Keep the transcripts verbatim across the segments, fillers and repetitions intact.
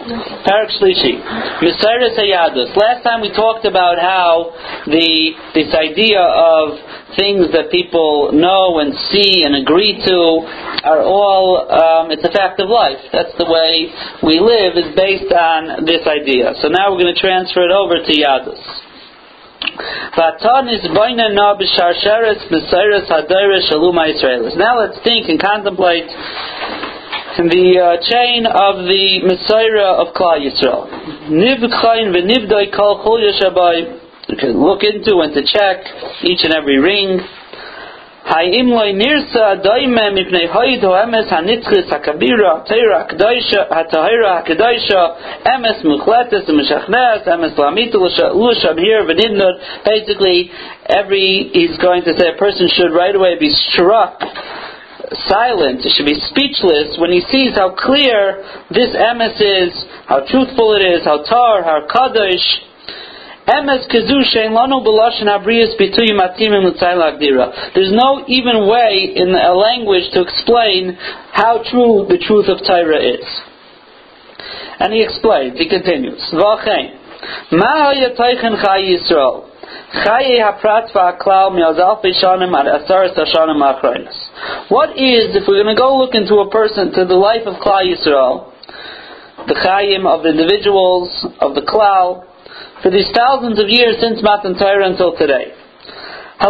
Parak Shlishi, Mesiris Hayadus. Last time we talked about how the this idea of things that people know and see and agree to are all, um, it's a fact of life. That's the way we live, is based on this idea. So now we're going to transfer it over to Yadus. Now let's think and contemplate the uh, chain of the Messiah of Klal Yisrael. You can look into and to check each and every ring. Hayim loy nirsa daime mipnei hayid ho emes hanitzchis hakabira teira hakadaisha hatahira hakadaisha emes muchletes umeshachnes emes lamitu l'shabhir v'nidnud. Basically, every he's going to say a person should right away be struck silent, it should be speechless when he sees how clear this emes is, how truthful it is, how tar, how kadosh. There's no even way in a language to explain how true the truth of Torah is. And he explains, he continues, What is, if we're going to go look into a person, to the life of Klal Yisrael, the Chayim of the individuals, of the Klal, for these thousands of years since Matan Torah until today. The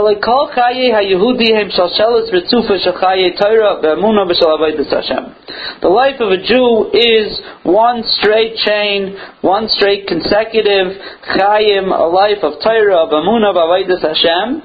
life of a Jew is one straight chain, one straight consecutive chayim, a life of Torah, of Amunah, of Avodas Hashem.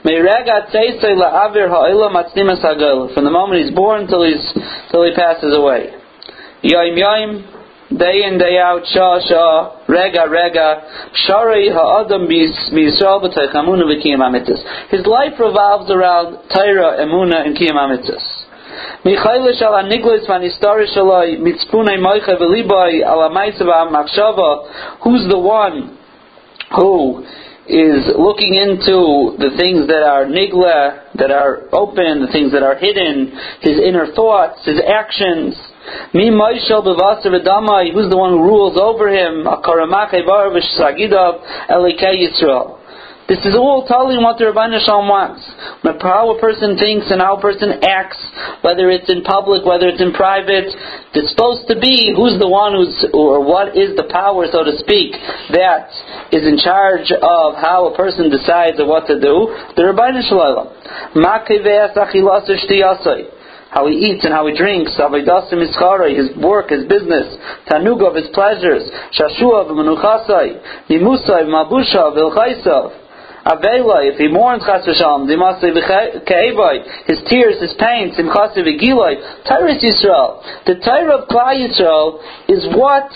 From the moment he's born till he's till he passes away. Yom Yom, day in, day out, shah, shah, rega, rega, shari ha'adam b'Yisrael b'toich Amunah v'kiyam ha'mitzvos. His life revolves around Torah, Amunah, and kiyam ha'mitzvos. Michaylish ala niglis v'anistarish alai mitzpunei moicha v'libai ala ma'isa v'amachshava. Who's the one who is looking into the things that are nigla, that are open, the things that are hidden, his inner thoughts, his actions. Mi Moishel b'vasar v'damai, who's the one who rules over him? Akaramachei bar v'shagidav elikei Yisrael. This is all telling what the Rebbeinu Shalom wants. How a person thinks and how a person acts, whether it's in public, whether it's in private, it's supposed to be who's the one who's, or what is the power, so to speak, that is in charge of how a person decides of what to do. The Rebbeinu Shalom. Makei ve'asachilasa shtiyasai. How he eats and how he drinks, his work, his business, tanug of his pleasures, shashua v'menuchasai, nimusai v'malbusha v'ilchaisav, avela, if he mourns chas v'shalom, dimasai v'ke'evai, his tears, his pain, simchasai v'gilai, Torah Yisrael. The Torah of Klal Yisrael is what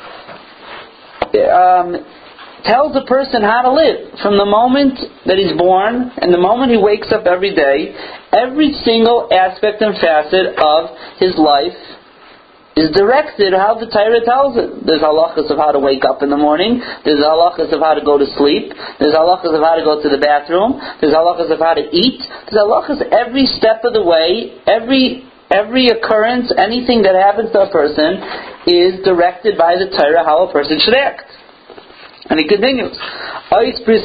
um, tells a person how to live. From the moment that he's born and the moment he wakes up every day, every single aspect and facet of his life is directed how the Torah tells it. There's halachas of how to wake up in the morning. There's halachas of how to go to sleep. There's halachas of how to go to the bathroom. There's halachas of how to eat. There's halachas every step of the way. Every every occurrence, anything that happens to a person is directed by the Torah how a person should act. And he continues. Person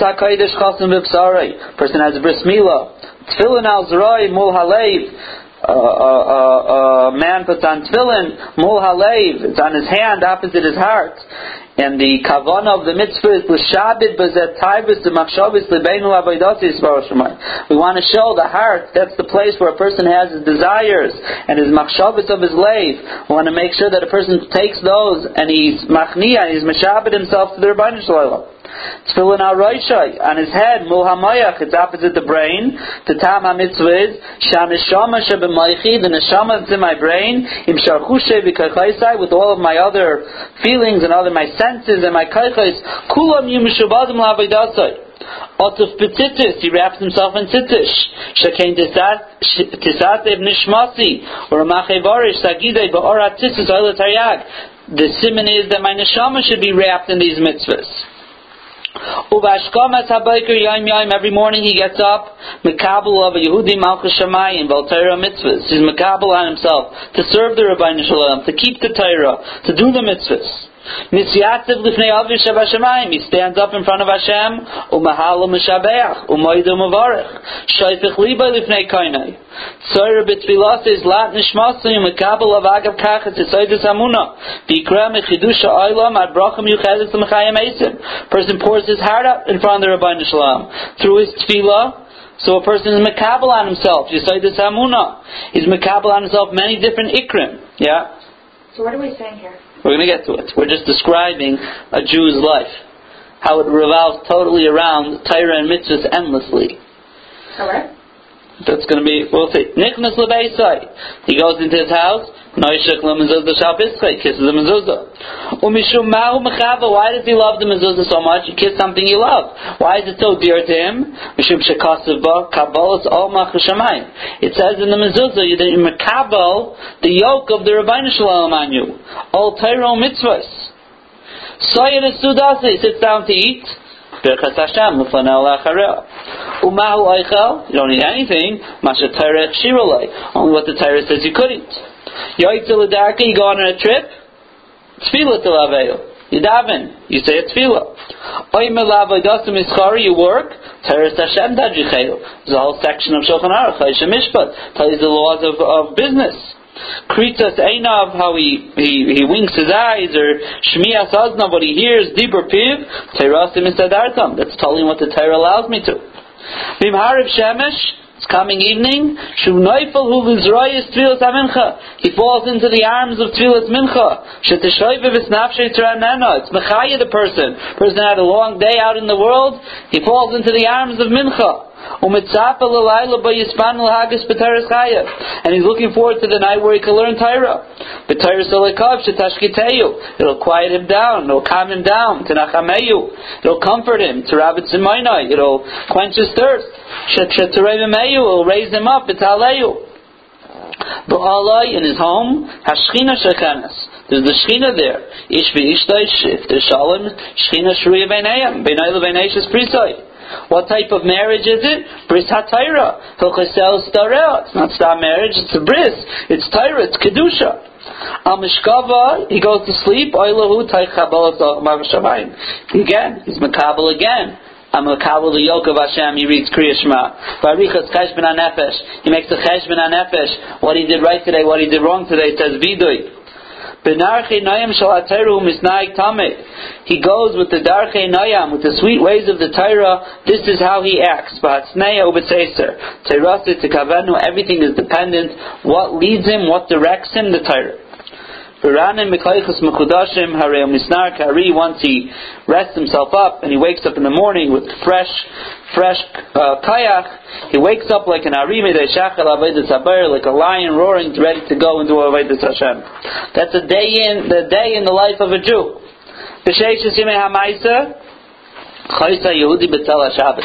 has a bris milah. Tefillin al zroi mul halev. A man puts on tefillin mul halev. It's on his hand, opposite his heart. And the kavanah of the mitzvah is l'shabit b'zet taibus d'machshavus l'beinu l'avodatis v'roshemai. We want to show the heart. That's the place where a person has his desires and his machshavus of his leiv. We want to make sure that a person takes those and he's machniya, he's meshabit himself to the Rebbeinu Shalom. Tefillin al roshai, on his head, mul hamayach, it's opposite the brain. The tam ha-mitzvah is shaneshama sheb'maychi, the neshama that's in my brain, im sharchushe v'kaychaisai, with all of my other feelings and other my senses and my kaychais, kulam yim mishubadim la'avodasai. Otuf b'tzitis, he wraps himself in tzitish. Shekain tisatev nishmasi, or amachei varish sagidei ba'orat tzitis oilet hayag. The siman is that my neshama should be wrapped in these mitzvahs. Every morning he gets up, Mekabel of a Yehudi Malchus Shamayim, Bal Torah mitzvahs. He's Mekabel on himself to serve the Rebbeinu Shalom, to keep the Torah, to do the mitzvahs. Nisyatziv lifnei Aviv Shabashamayim. He stands up in front of Hashem. Umahalo Meshabeach. Umoidu Mavarech. Shaitich Liba lifnei Kainai. Tzara b'tfilas is lat nishmasli umekabel of agav kachet yisoidus hamuna. V'ikra mechidusha oilam ad bracham yuchedes l'mechayim esim. Person pours his heart out in front of the Rabbeinu Shalom through his tefillah. So a person is mekabel on himself. Yisoidus hamuna. He's mekabel on himself many different ikrim. Yeah. So what are we saying here? We're going to get to it. We're just describing a Jew's life, how it revolves totally around Torah and mitzvahs endlessly. Correct. That's going to be, we'll see. Nichnas lebeisai. He goes into his house. Noishak lemezuzah shalbischai. Kisses the mezuzah. Umishum mahu mechava. Why does he love the mezuzah so much? He kissed something he loved. Why is it so dear to him? Mishum shekasav ba kabbalas all machushamayim. It says in the mezuzah that you mekabel the yoke of the Rabbeinu Shalom on you. All Torah mitzvahs. Soyer esudasa. He sits down to eat. Birchas Hashem l'fanei l'achareh. Umahu oichel. You don't eat anything. Masha Torah chshirolei. Only what the Torah says you could eat. Yoytze l'darka. You go on a trip. Tefillah t'laveil. You daven. You say a tefillah. Oy melavay dasim ischari. You work. Torah Hashem dajichel. There's a whole section of Shulchan Aruch. Chayshim Mishpat tells you the laws of, of business. Kritas Einav, how he, he, he winks his eyes, or Shmias Aznav, what he hears, Dibur Piv, Teirasim Isadartam. That's telling what the Torah allows me to. Bimhariv Shemesh, it's coming evening, Shumnoifel Hu Lizroyis Tfilas HaMincha. He falls into the arms of Tfilas Mincha. Sheteshoiv Visnafshe Teranena. It's Mechaya the person. Person had a long day out in the world, he falls into the arms of Mincha. And he's looking forward to the night where he can learn Torah. It'll quiet him down. It'll calm him down. It'll comfort him. It'll quench his thirst. It'll raise him up. In his home, there's the Shechina there. Ish v'ishtaish, if there's Shalom, Shechina shruya b'neiam, b'nei l'b'neish is prisai. What type of marriage is it? Bris ha-Torah. It's not star marriage, it's a bris. It's Torah, it's Kedusha. Al-Mishkava, he goes to sleep. Again, he's Makabal again. I'm Makabal the yoke of Hashem, he reads Kriya Shema. Barichas cheshbon ha-nefesh. He makes a cheshbon ha-nefesh. What he did right today, what he did wrong today, it says Vidui. He goes with the Darchei Noyam, with the sweet ways of the Torah. This is how he acts. Everything is dependent. What leads him, what directs him, the Torah. Once he rests himself up and he wakes up in the morning with fresh fresh uh, kayach, he wakes up like an ari like a lion roaring, ready to go and do avodas Hashem. That's a day in the day in the life of a Jew. B'sheish yimei ha'maisa chaysa Yehudi b'tel haShabbos.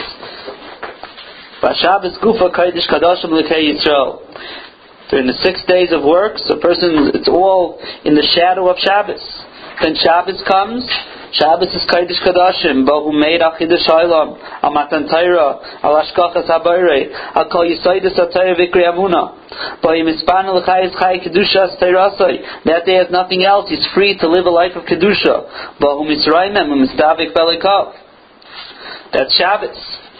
B'Shabbos gufa kodesh kadoshim l'kei Yisrael. During the six days of work, so a person, it's all in the shadow of Shabbos. Then Shabbos comes, Shabbos is Kodesh Kadashim, Bohu Meir Achidush Olam, Al Matan Torah, Al Hashkachas HaBorei, Al Kol Yisoidus HaTorah V'Ikri Amuna, Bohu Mispanu L'Chayis Chay Kedusha Teirasai. That day has nothing else, he's free to live a life of Kedusha. Bohu Mitzrayimem, U'Mizdavik Belikov. That's Shabbos.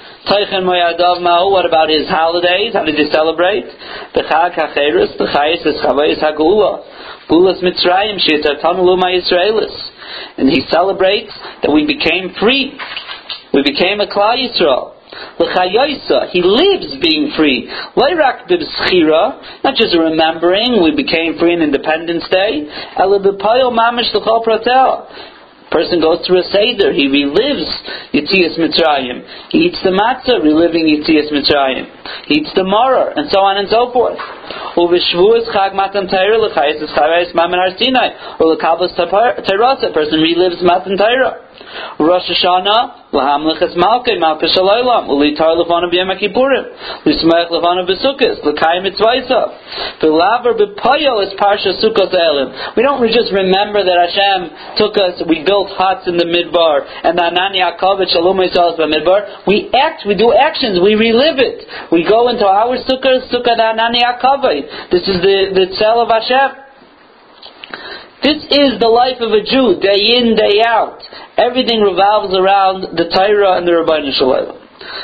What about his holidays? How did he celebrate? The Chag HaCheres, the Chayis is Chavayis HaGeula, Gulas Mitzrayim, She'etartanu Luma Yisraelis. And he celebrates that we became free. We became a Klal Yisrael. L'chayoisa, he lives being free. Leirak b'b'schira, not just remembering we became free on Independence Day. Ele b'payil mamish l'chol pratel. Person goes through a Seder, he relives Yetzias Mitzrayim. He eats the matzah, reliving Yetzias Mitzrayim. He eats the maror, and so on and so forth. Uv'shvuas chag matan Torah l'chayis es chavayis mamen har Sinai. Or l'kablas Torah, a person relives matan Torah. Rosh Hashanah, l'hamlichas malkei, malkei shalaylam, u'litar lefanav b'yom ha'kippurim, l'smeich lefanav b'sukkos, l'kayim mitzvaysav, v'laver b'payel is parsha sukkos elim. We don't just remember that Hashem took us, we built huts in the midbar, and the Anani Yaakov et Shalom Yisrael in the midbar. We act, we do actions, we relive it. We go into our sukkah, sukkah the Anani Yaakov. This is the, the tzel of Hashem. This is the life of a Jew, day in, day out. Everything revolves around the Torah and the Rabbeinu Shalom.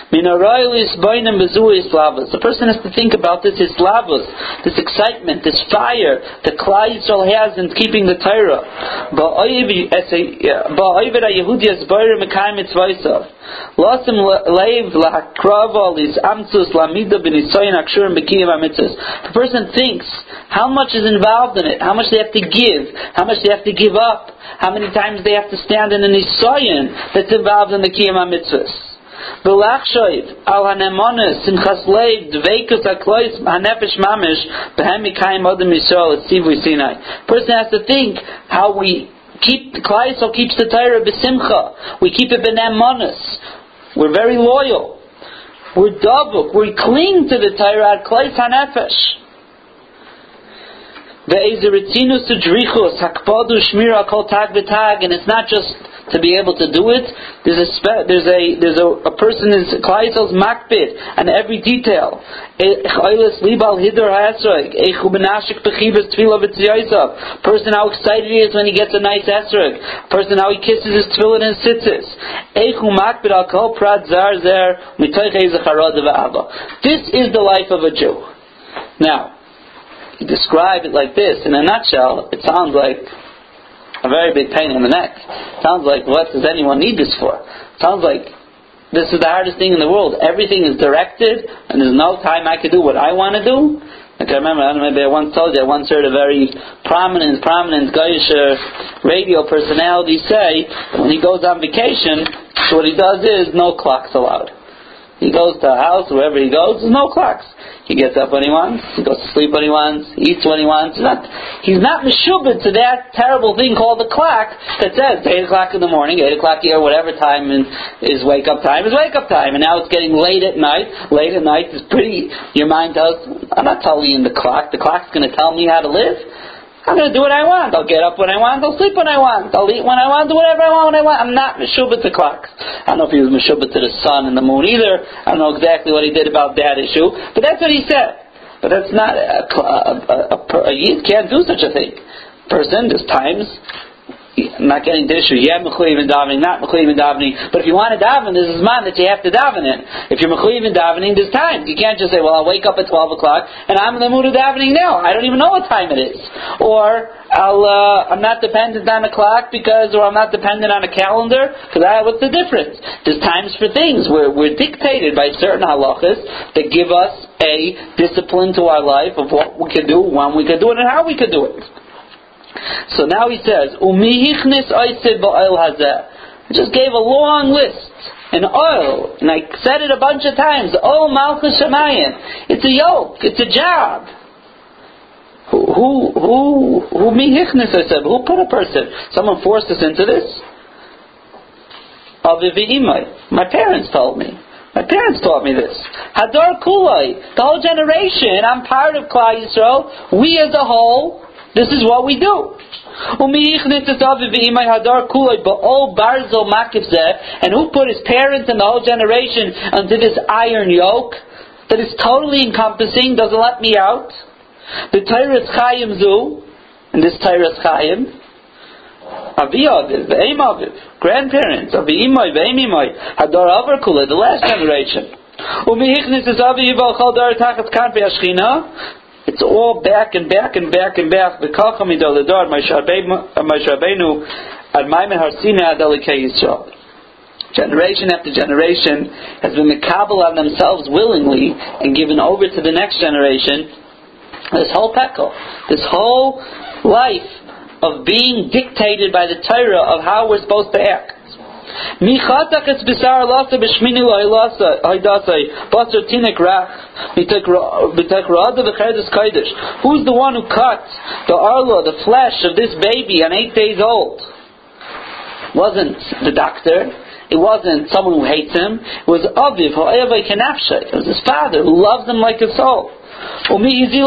The person has to think about this islavus, this excitement, this fire that Klal Yisrael has in keeping the Torah. The person thinks how much is involved in it, how much they have to give, how much they have to give up, how many times they have to stand in a nisayon that's involved in the Kiyam HaMitzvahs. V'lachshoiv al hanemonis simchas leiv dveikus haklois hanefesh mamish b'hem mikayim adam Yisrael at Sivui Sinai. Person has to think how we keep, Klal Yisrael keeps the Torah b'simcha. We keep it b'nemonis. We're very loyal. We're davuk. We cling to the Torah at klois hanefesh. Ve'ezer ritzinus udrichus hakpadu shmira kol tag v'tag, and it's not just to be able to do it. There's a spe- there's a there's a, a person is Klal Yisrael's makbid and every detail. Person how excited he is when he gets a nice esrog. Person how he kisses his tefillin and tzitzis. This is the life of a Jew. Now, you describe it like this in a nutshell. It sounds like a very big pain in the neck. Sounds like, what does anyone need this for? Sounds like this is the hardest thing in the world. Everything is directed, and there's no time I can do what I want to do. Like I remember, I don't know, maybe I once told you, I once heard a very prominent, prominent Goyish radio personality say, when he goes on vacation, what he does is, no clocks allowed. He goes to a house, wherever he goes, there's no clocks. He gets up when he wants, he goes to sleep when he wants, he eats when he wants. He's not, he's not meshubed to that terrible thing called the clock that says eight o'clock in the morning, eight o'clock here, whatever time is wake up time is wake up time. And now it's getting late at night. Late at night is pretty, your mind tells, I'm not telling you the clock. The clock's going to tell me how to live. I'm going to do what I want. I'll get up when I want. I'll sleep when I want. I'll eat when I want. Do whatever I want when I want. I'm not meshubet to clocks. I don't know if he was meshubet to the sun and the moon either. I don't know exactly what he did about that issue. But that's what he said. But that's not a, a, a, a, a yid can't do such a thing. Person, there's times. I'm not getting the issue. Yeah, mechuyev in davening, not mechuyev in davening. But if you want to daven, there's a man that you have to daven in. If you're mechuyev in davening, there's time. You can't just say, well, I'll wake up at twelve o'clock and I'm in the mood of davening now. I don't even know what time it is. Or I'll, uh, I'm not dependent on a clock because, or I'm not dependent on a calendar because I, what's the difference? There's times for things where we're dictated by certain halachas that give us a discipline to our life of what we can do, when we can do it, and how we can do it. So now he says, "Umihichnis oiseh ba'oil hazeh." I just gave a long list, an oil, and I said it a bunch of times. Oh, Malchus Shemayim. It's a yoke. It's a job. Who, who, who, who mihichnis? I said, who put a person? Someone forced us into this. Avi v'imai. My parents told me. My parents taught me this. Hadar kulai. The whole generation. I'm part of Klal Yisrael. We as a whole. This is what we do. And who put his parents and the whole generation under this iron yoke that is totally encompassing, doesn't let me out? The Teiras Chaim Zu, and this Teiras Chaim, Avi Aviv, Ve'im Aviv, grandparents, Avi Imai, Ve'im Imai, Hadar Avar Kula, the last generation. It's all back and back and back and back. The Kacham Idolidar, Moshe Rabbeinu, Ad Maimen Harsina Adelikei Yisrael. Generation after generation has been mekabel on themselves willingly and given over to the next generation. This whole pekel, this whole life of being dictated by the Torah of how we're supposed to act. Who's the one who cut the arla, the flesh of this baby on eight days old? It wasn't the doctor. It wasn't someone who hates him. It was Aviv, it was his father who loves him like his soul. And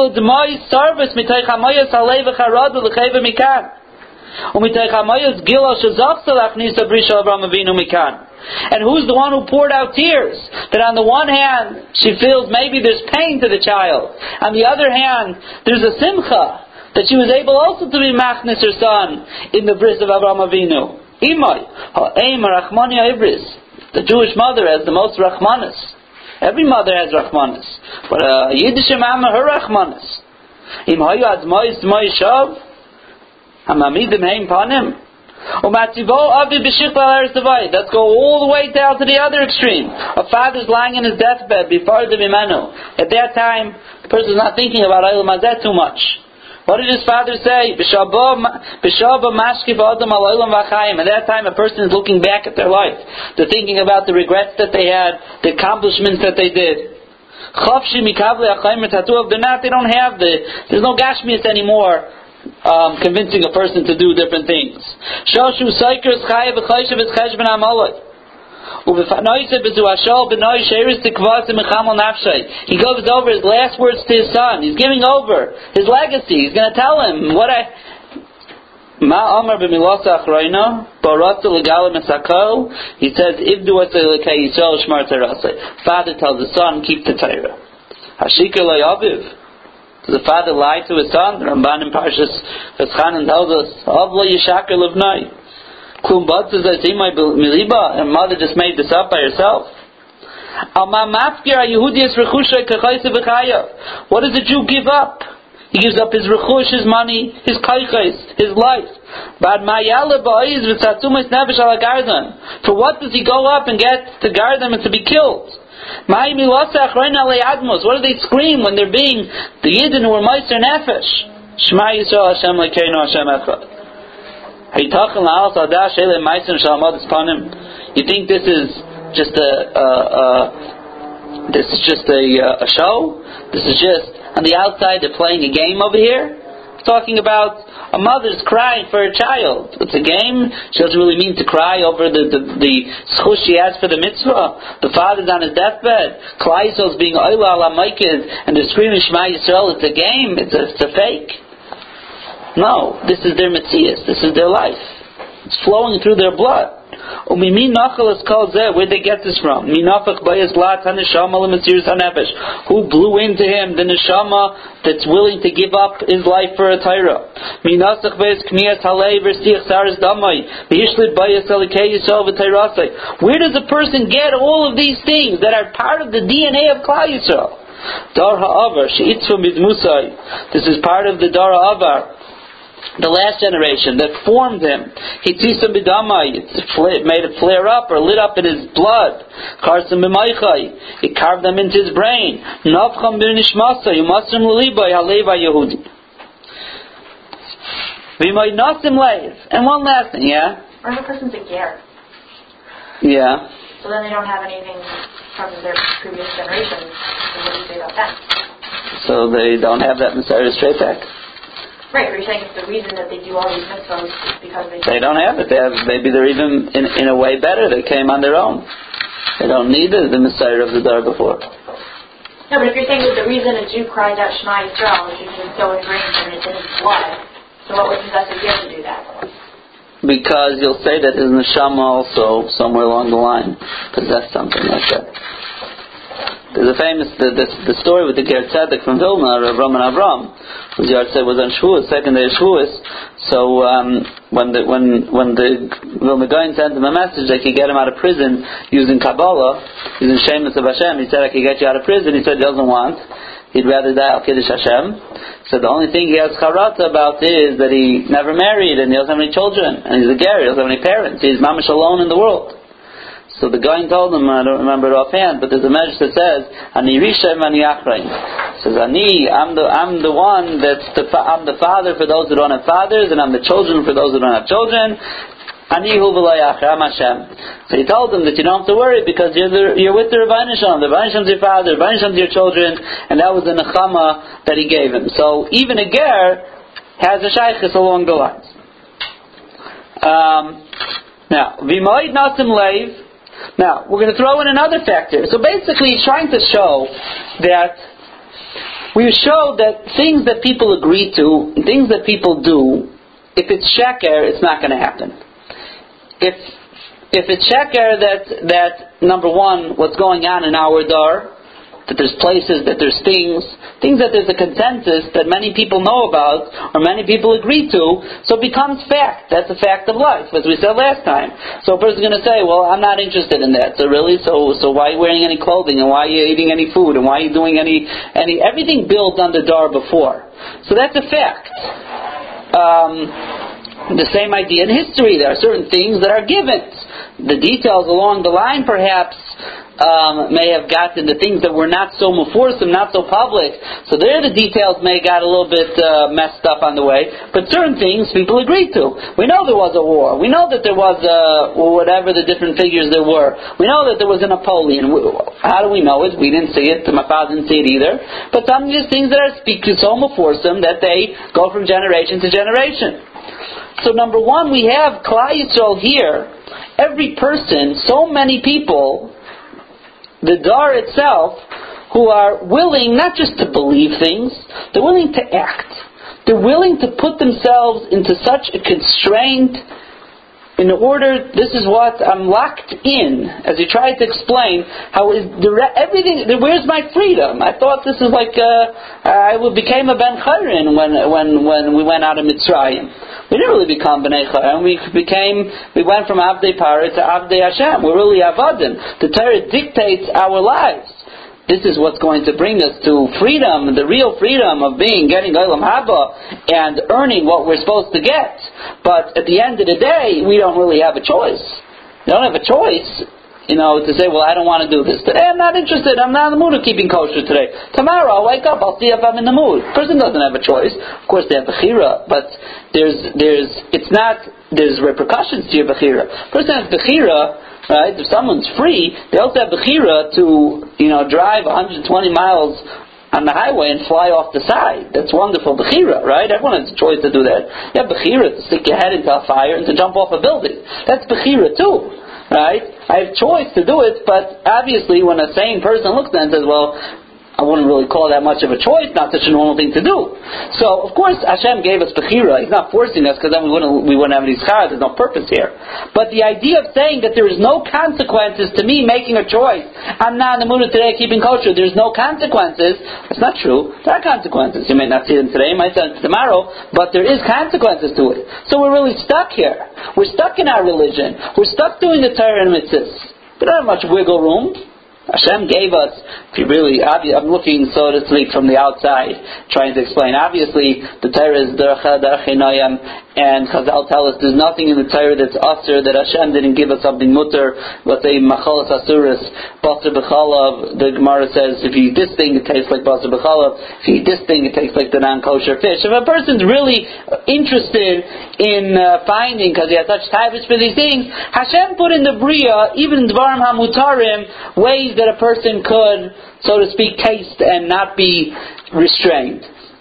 who's the one who poured out tears? That on the one hand, she feels maybe there's pain to the child. On the other hand, there's a simcha. that she was able also to be machnis her son in the bris of Avraham Avinu. Imay, ha'eim rachmani ha'ibris. The Jewish mother has the most rachmanis. Every mother has rachmanis, but a uh, Yiddish mama her rachmanis. Im hayu admois dmoi shav, hamamidim heim panim. Let's go all the way down to the other extreme. A father's lying in his deathbed before the Bimenu. At that time, the person is not thinking about Eilam Hazeh too much. What did his father say? At that time, a person is looking back at their life. They're thinking about the regrets that they had, the accomplishments that they did. They're not, they don't have the, there's no Gashmias anymore. Um, convincing a person to do different things. He goes over his last words to his son. He's giving over his legacy. He's going to tell him what I. He says, Father tells the son, keep the Torah. Does the father lie to his son? The Ramban in Parshas Veschanan tells us, Avla Yishakar Levnai. Klum Batzah Zaytimai Miliba. And mother just made this up by herself. What does a Jew give up? He gives up his rechush, his money, his kaichais, his life. For what does he go up and get to guard them and to be killed? What do they scream when they're being the Yidden who are Meiser Nefesh? Shema Yisrael Hashem Lekeinu Hashem Echad. You think this is just a, a, a this is just a, a show? This is just on the outside they're playing a game over here? Talking about a mother's crying for her child. It's a game. She doesn't really mean to cry over the the, the schush she has for the mitzvah. The father's on his deathbed. Klal Yisrael is being oila ala maikid, and they're screaming Shema Yisrael. It's a game. It's a, it's a fake. No, this is their mitzias. This is their life. It's flowing through their blood. Where'd they get this from? Who blew into him the neshama that's willing to give up his life for a Torah? Where does a person get all of these things that are part of the D N A of Klal Yisrael? This is part of the Dar Ha'avar, the last generation that formed him. He made it flare up or lit up in his blood. He carved them into his brain. And one last thing, yeah? Or if a person's a ger. Yeah. So then they don't have anything from their previous generations. So what do you say about that? So they don't have that Messiah straight back. Right, but you're saying it's the reason that they do all these mitzvahs is because they... They don't have it. They have, maybe they're even, in, in a way, better. They came on their own. They don't need the, the Messiah of the Dar before. No, but if you're saying that the reason a Jew cries out Shema Yisrael is because it's so ingrained and it's in his blood, so what would possess a Jew to do that? Because you'll say that his neshama also, somewhere along the line, possessed something like that. There's a famous, the, the, the story with the Ger Tzedek from Vilna, Rav Roman Avram, whose yard say was on Shavuos, second day of Shavuos. So um, when the when when the Vilna Gaon sent him a message that he could get him out of prison using Kabbalah, using Shemus of Hashem, he said, I could get you out of prison. He said he doesn't want. He'd rather die al Kiddush Hashem. So the only thing he has charata about is that he never married and he doesn't have any children. And he's a ger, he doesn't have any parents. He's mamish alone in the world. So the guy told him, I don't remember it offhand, but there's a message that says, Ani Rishem Ani Achrain. Says, Ani, I'm the I'm the one that's the I'm the father for those who don't have fathers, and I'm the children for those who don't have children. Ani Hu V'Lo Yachram Hashem. So he told him that you don't have to worry because you're the, you're with the Rebbeinu Shalom. The Rebbeinu Shalom's your father, the Rebbeinu Shalom's your children, and that was the nechama that he gave him. So even a ger has a shaykhis along the lines. Um, now, V'Moed Nasim Leiv. Now, we're going to throw in another factor. So basically, he's trying to show that we show that things that people agree to, things that people do, if it's sheker, it's not going to happen. If if it's sheker that that number one, what's going on in our dar, that there's places, that there's things, things that there's a consensus that many people know about or many people agree to, so it becomes fact. That's a fact of life, as we said last time. So a person's going to say, well, I'm not interested in that. So really, so so why are you wearing any clothing, and why are you eating any food, and why are you doing any, any everything builds on the dar before. So that's a fact. Um, the same idea in history. There are certain things that are givens. The details along the line, perhaps, Um, may have gotten the things that were not so mufursim, not so public. So there the details may have got a little bit uh, messed up on the way. But certain things people agreed to. We know there was a war. We know that there was a, whatever the different figures there were. We know that there was a Napoleon. How do we know it? We didn't see it. My father didn't see it either. But some of these things that are speaking so mufursim that they go from generation to generation. So number one, we have Klal Yisrael here. Every person, so many people, the Dar itself, who are willing not just to believe things, they're willing to act. They're willing to put themselves into such a constraint in order, this is what I'm locked in, as he tried to explain, how is the, everything, where's my freedom? I thought this is like, uh, I became a Ben Chayrin when, when, when we went out of Mitzrayim. We didn't really become Bnei Chayrin, we became, we went from Avdei Parah to Avdei Hashem. We're really Avadim. The Torah dictates our lives. This is what's going to bring us to freedom, the real freedom of being, getting Olam Haba and earning what we're supposed to get. But at the end of the day, we don't really have a choice. We don't have a choice, you know, to say, well, I don't want to do this. Today I'm not interested. I'm not in the mood of keeping kosher today. Tomorrow I'll wake up. I'll see if I'm in the mood. A person doesn't have a choice. Of course they have bechira, but there's, there's, it's not, there's repercussions to your bechira. A person has bechira. Right? If someone's free, they also have bechira to, you know, drive one hundred twenty miles on the highway and fly off the side. That's wonderful bechira, right? Everyone has a choice to do that. You have bechira to stick your head into a fire and to jump off a building. That's bechira too, right? I have choice to do it, but obviously when a sane person looks at it and says, well, I wouldn't really call that much of a choice, not such a normal thing to do. So, of course, Hashem gave us bechira. He's not forcing us, because then we wouldn't, we wouldn't have any schar. There's no purpose here. But the idea of saying that there is no consequences to me making a choice, I'm not in the mood of today keeping kosher, there's no consequences, that's not true. There are consequences. You may not see them today, you might see them tomorrow, but there is consequences to it. So we're really stuck here. We're stuck in our religion. We're stuck doing the Torah and mitzvahs. We don't have much wiggle room. Hashem gave us, if you really, I'm looking, so to speak, from the outside, trying to explain. Obviously, the Torah is Derech Derech Noyam, and Chazal tell us there's nothing in the Torah that's usher, that Hashem didn't give us something mutter, let's say Machalas Asuras, Basar B'chalav, the Gemara says, if you eat this thing, it tastes like Basar B'chalav, if you eat this thing, it tastes like the non-kosher fish. If a person's really interested in uh, finding, because he has such types for these things, Hashem put in the Bria, even in Dvarim HaMutarim, ways that a person could, so to speak, taste and not be restrained.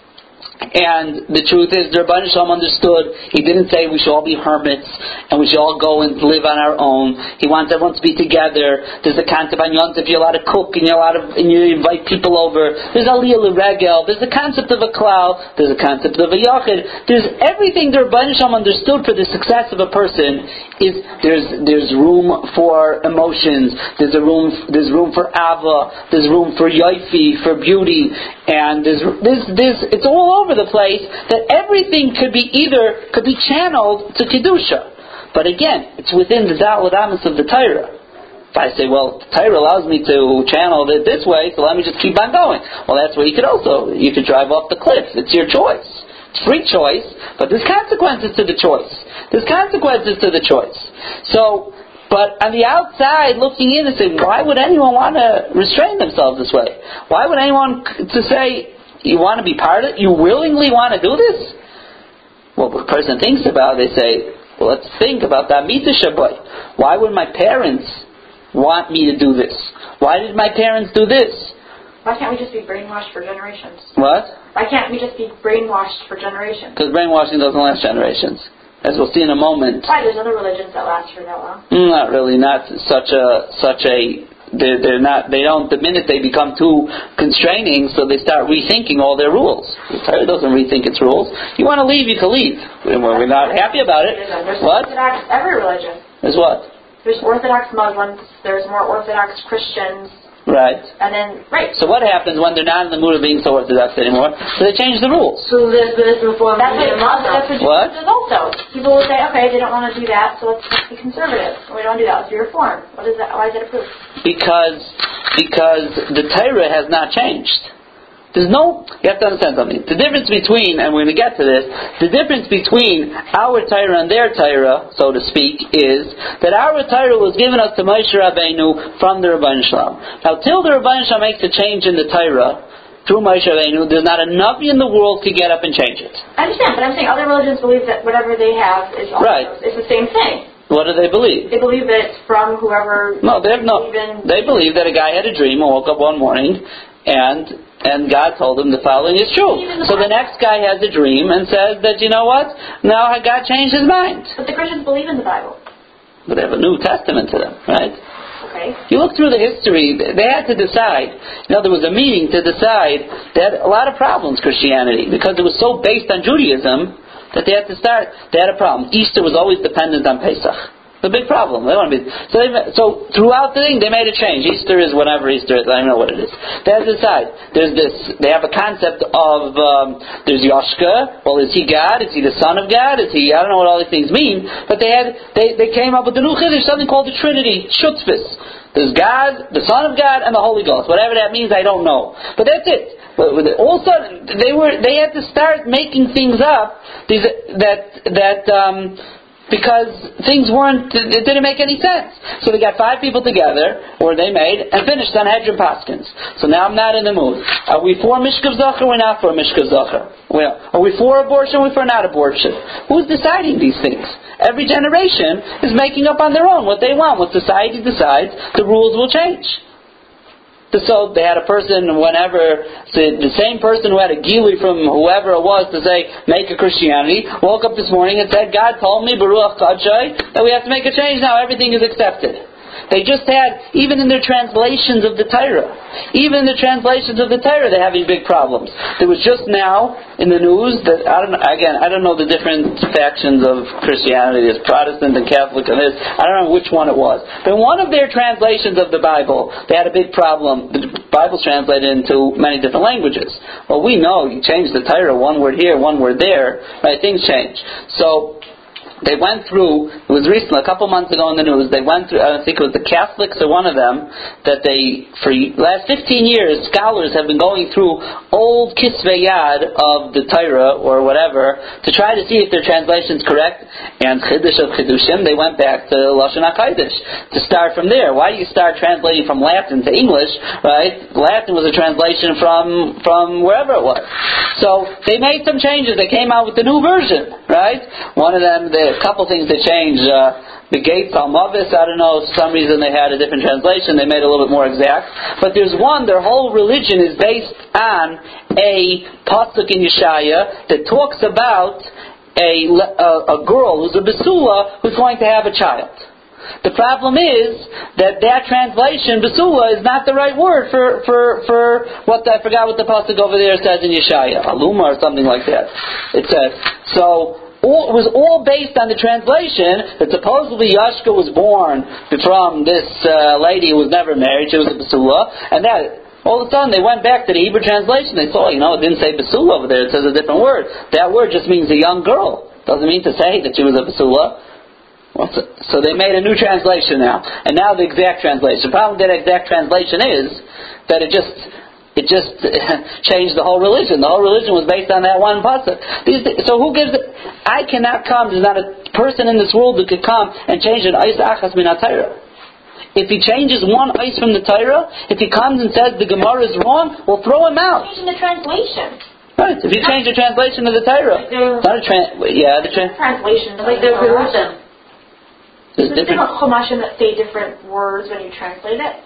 And the truth is, the Rebbeinu Shalom understood. He didn't say we should all be hermits and we should all go and live on our own. He wants everyone to be together. There's a concept on Yom Tov, you're allowed to cook and you're allowed to, and you invite people over. There's Aliyah L'Regel. There's a concept of a klal. There's a concept of a yachid. There's everything the Rebbeinu Shalom understood for the success of a person. Is there's there's room for emotions. There's a room there's room for ava. There's room for yoifi, for beauty, and there's there's there's it's all over the place that everything could be either could be channeled to kedusha, but again, it's within the Da'al Adamas of the Torah. If I say, well, the Torah allows me to channel it this way, so let me just keep on going. Well, that's where you could also you could drive off the cliff. It's your choice. It's free choice, but there's consequences to the choice. There's consequences to the choice. So, but on the outside, looking in and saying, why would anyone want to restrain themselves this way? Why would anyone to say, you want to be part of it? You willingly want to do this? Well, the person thinks about it, they say, well, let's think about that Mita Shabbat. Why would my parents want me to do this? Why did my parents do this? Why can't we just be brainwashed for generations? What? Why can't we just be brainwashed for generations? Because brainwashing doesn't last generations. As we'll see in a moment. Why? There's other religions that last for that long. Not really. Not such a such a. They're, they're not. They don't. The minute they become too constraining, so they start rethinking all their rules. The Torah doesn't rethink its rules. You want to leave, you can leave. We're, we're not happy about it. There's What? Orthodox every religion. There's what? There's Orthodox Muslims. There's more Orthodox Christians. Right. And then, right. So what happens when they're not in the mood of being so orthodox anymore? So they change the rules. So there's this reform. That's what, that's what, what? Jews also. People will say, okay, they don't want to do that, so let's, let's be conservative. We don't do that. Let's be reform. What is that? Why is that approved? Because because the Torah has not changed. There's no, you have to understand something. The difference between, and we're going to get to this, the difference between our Torah and their Torah, so to speak, is that our Torah was given us to Moshe Rabbeinu from the Rebbeinu Shalom. Now, till the Rebbeinu Shalom makes a change in the Torah, through Moshe Rabbeinu, there's not a Navi in the world to get up and change it. I understand, but I'm saying other religions believe that whatever they have is also, right. It's the same thing. What do they believe? They believe that it's from whoever... No, they have no. Even, they believe that a guy had a dream and woke up one morning and... And God told him the following is true. So the next guy has a dream and says that, you know what? Now God changed his mind. But the Christians believe in the Bible. But they have a New Testament to them, right? Okay. You look through the history, they had to decide. You know, there was a meeting to decide. They had a lot of problems, Christianity, because it was so based on Judaism that they had to start. They had a problem. Easter was always dependent on Pesach. A big problem. They want to be so. They, so throughout the thing, they made a change. Easter is whatever Easter is. I don't know what it is. They have to decide. There's this. They have a concept of um, there's Yoshka. Well, is he God? Is he the Son of God? Is he? I don't know what all these things mean. But they had. They, they came up with the new Chiddush, something called the Trinity, Shutzpis. There's God, the Son of God, and the Holy Ghost. Whatever that means, I don't know. But that's it. But all of a sudden, they were. They had to start making things up. These that that. Um, Because things weren't, it didn't make any sense. So they got five people together, or they made, and finished on Hedron Paskins. So now I'm not in the mood. Are we for Mishkav Zachar or not for Mishkav Zachar? Well, are we for abortion or for not abortion? Who's deciding these things? Every generation is making up on their own what they want. What society decides, the rules will change. So they had a person, whenever, the same person who had a gili from whoever it was to say, make a Christianity, woke up this morning and said, God told me, Baruch Kadshai, that we have to make a change now, everything is accepted. They just had, even in their translations of the Torah, even in the translations of the Torah, they have these big problems. There was just now in the news that, I don't know, again, I don't know the different factions of Christianity, there's Protestant and Catholic and this, I don't know which one it was. But in one of their translations of the Bible, they had a big problem. The Bible's translated into many different languages. Well, we know, you change the Torah, one word here, one word there, right, things change. So, they went through, it was recently, a couple months ago in the news, they went through, I think it was the Catholics or one of them, that they, for the last fifteen years, scholars have been going through old Kisvei Yad of the Torah or whatever, to try to see if their translation's correct, and Chiddush of Chiddushim, they went back to Lashon HaKodesh, to start from there. Why do you start translating from Latin to English, right? Latin was a translation from, from wherever it was. So, they made some changes, they came out with the new version, right? One of them, they a couple things that changed. Uh, the Gates Almavis, I don't know, for some reason they had a different translation. They made it a little bit more exact. But there's one, their whole religion is based on a pasuk in Yeshaya that talks about a, a, a girl who's a Basula who's going to have a child. The problem is that that translation, Basula, is not the right word for, for, for what, I forgot what the pasuk over there says in Yeshaya. Aluma or something like that. It says, so, All, it was all based on the translation that supposedly Yashka was born from this uh, lady who was never married. She was a Basula. And that, all of a sudden, they went back to the Hebrew translation. They saw, you know, it didn't say Basula over there. It says a different word. That word just means a young girl. Doesn't mean to say that she was a Basula. Well, so, so they made a new translation now. And now the exact translation. The problem with that exact translation is that it just... It just changed the whole religion. The whole religion was based on that one pasuk. So who gives it? I cannot come. There's not a person in this world who could come and change an ice achas min ha-Torah. If he changes one ice from the Torah, if he comes and says the Gemara is wrong, we'll throw him out. Changing the translation. Right. If you change the translation of the Torah, like the, not a tra- yeah, the tra- translation, like the religion. There's different chumashim that say different words when you translate it.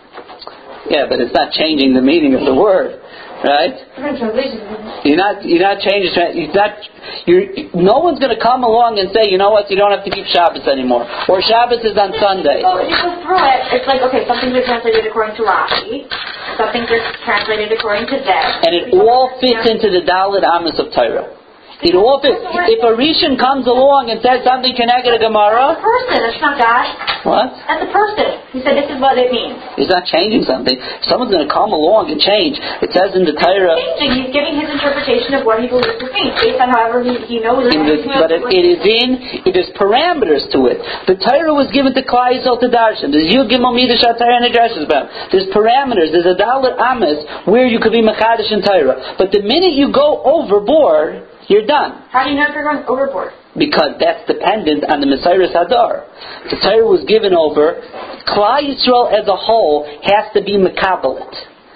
Yeah, but it's not changing the meaning of the word, right? Different translation. You're not. You're not changing. You're not. You're. No one's going to come along and say, you know what? You don't have to keep Shabbos anymore, or Shabbos is on Sunday. So you go through it. It's like, okay, some things are translated according to Rashi, some things are translated according to this, and it all fits into the Dalit Amos of Torah. It all fits. If a Rishon comes along and says something connected to Gemara, That's a person, it's not God. what? That's a person. He said this is what it means. He's not changing something. Someone's going to come along and change. It says in the Torah. Changing. He's giving his interpretation of what he believes it means, based on however he, he knows it. In the, but it, it is in, it is parameters to it. The Torah was given to Klal Yisrael to darshan. There's Yud Gimel Midah Torah and addresses about. There's parameters. There's a Dalet Ames where you could be Mechadish in Torah. But the minute you go overboard, you're done. How do you know if you're going overboard? Because that's dependent on the Mesiris Hadar. The Torah was given over. Klal Yisrael as a whole has to be Mekabelit.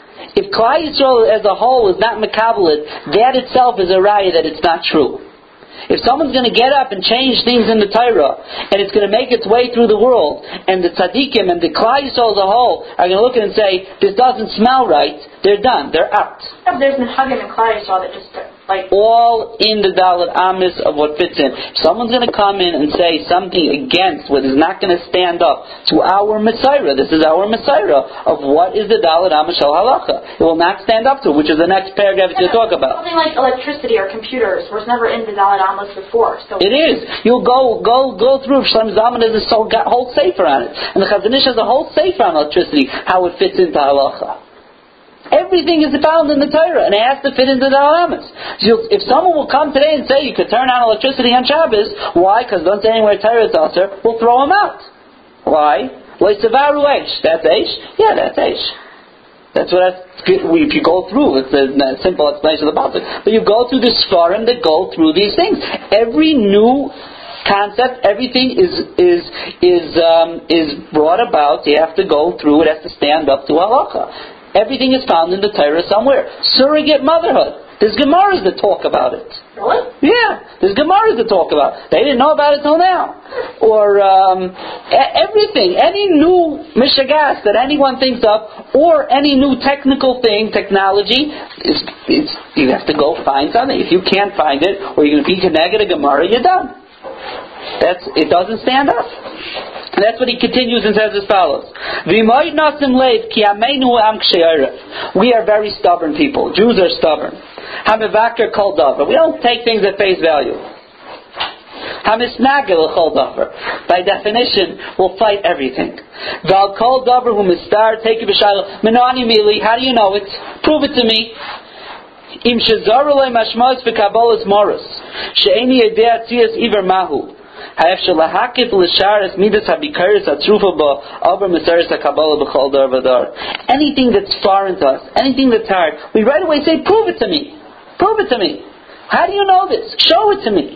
If Klal Yisrael as a whole is not Mekabelit, that itself is a raya that it's not true. If someone's going to get up and change things in the Torah, and it's going to make its way through the world, and the tzaddikim and the Klal Yisrael as a whole are going to look at it and say, this doesn't smell right, they're done, they're out. Yeah, there's been Hagim and Klal Yisrael that just, like... All in the Dalet Amis of what fits in. If someone's going to come in and say something against what is not going to stand up to our Messiah, this is our Messiah, of what is the Dalet Amis Shal Halacha. It will not stand up to, which is the next paragraph yeah, to talk about. Something like electricity or computers was never in the Dalet Amis before. So it is. You'll go go go through Shlem Zaman has a whole sefer on it, and the Chazon Ish has a whole sefer on electricity, how it fits into halacha. Everything is found in the Torah, and it has to fit into the Alamas. So if someone will come today and say you could turn on electricity on Shabbos, why? Because don't say anywhere Torah is also, we'll throw them out. Why? Loisavaru Eish. That's Eish? Yeah, that's Eish. That's what I, if you go through, it's a, a simple explanation of the Bible. But you go through the Sfarim that go through these things. Every new concept, everything is is is um, is brought about. You have to go through. It has to stand up to halacha. Everything is found in the Torah somewhere. Surrogate motherhood. There's Gemaras that talk about it. Really? Yeah, there's Gemaras that talk about it. They didn't know about it till now. Or um, everything, any new mishagas that anyone thinks of, or any new technical thing, technology, is, is, you have to go find something. If you can't find it, or you're going to be connected to Gemara, you're done. That's it. Doesn't stand up. And that's what he continues and says as follows. We are very stubborn people. Jews are stubborn. We don't take things at face value. By definition, we'll fight everything. How do you know it? Prove it to me. Anything that's foreign to us, anything that's hard, we right away say, prove it to me. Prove it to me. How do you know this? Show it to me.